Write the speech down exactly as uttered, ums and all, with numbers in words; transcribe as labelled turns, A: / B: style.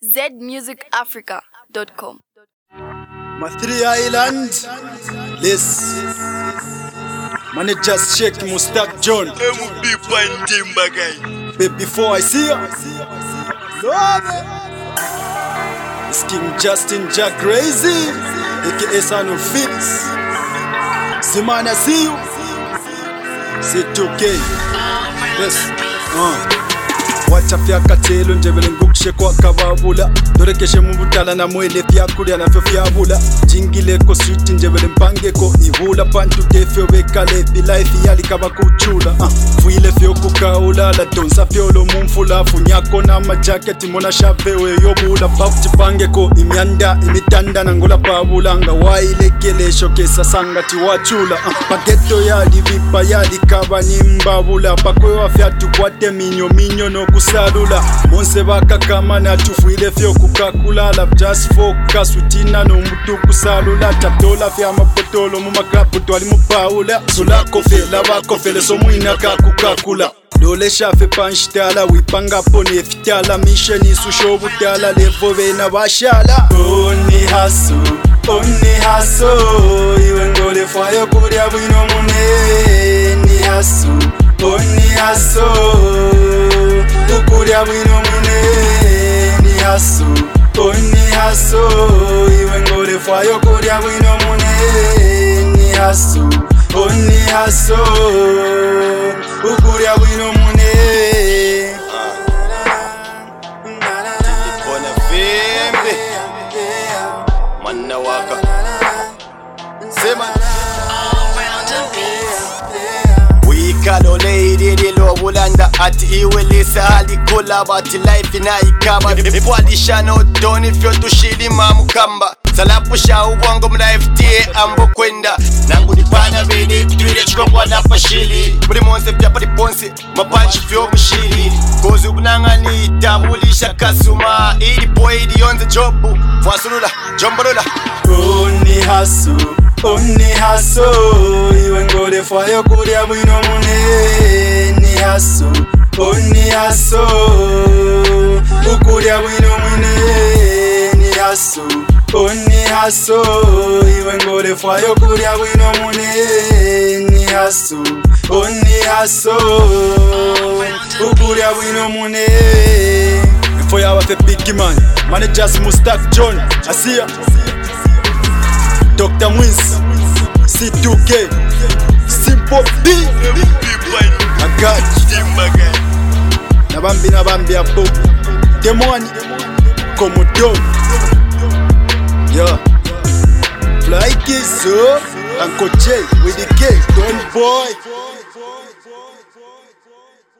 A: z music africa dot com.
B: My three island list managers Sheikh Mustak John. But before I see you, love it. It's King Justin Jack Crazy, aka Son of Fitz. Simana, see you. C'est okay. Yes. Uh. Wachafya katelo njebele ngukishe kwa kababula Dorekeshe mubutala na mwele fyakulya na fyo fyabula Jingile ko switi njebele mpange ko ihula Pantu tefyo bekale fi life yali kaba kuchula uh. Fuile fyo kukaula la donsa fyolo mumfula Funyako na majaketi mona shavewe yobula Bafu chipange ko imyanda imitanda na ngola pabula Nga waile kele shoke sasanga tiwachula uh. Paketo yali vipa yali kaba nimbabula Pakwe wa fyatu kwate minyo minyo no kusalula Monse baka kama na tufuile fyo kukakula Love just for kukasutina no mutu kusalula Tapdola fya mapotolo mumakapu twali mupaula Sula kofe lava kofe leso muina kakukakula Dole shafe panchitala wipanga pone fitala Misheni sushobu tala levo vena bashala Oni haso, oni haso Iwe ngole fwayo kuria wino mune Ni haso, oni haso Ukuria wino mune Ni haso, oni haso Iwe ngole fwayo kuria wino mune Ni haso, oni haso Ukuria wino mune
C: Bona vembe Manna waka Sema Wikalo lady di lo bulanda Ati iwe lisa hali kula Bati life ina ikaba Ibwalisha no doni fyo tushili mamu kamba Salapusha uwango mla F T A ambo kwenda Nangu nipana vini Tuile chukongwa na pashili Muli monse pya pali ponse Mapanchi fyo mshili Kozi ubunanga ni itamulisha kasuma Ili boy ili yonze jobu Fwasulula, jombolula
B: Oni haso, oni haso Iwe ngole fwayo kuria wino mune Ni haso, oni haso Ukuria wino mune Ni haso, oni haso Iwe ngole fwayo kuria wino mune Ni haso, oni haso Ukuria wino mune Before you have a big man Managers Mustak John Asia Doctor Mwins C two K Simple B Agachi Nabambi nabambi apo Demoni Komodo Yeah Fly Kiss so Uncle J with the K Don't boy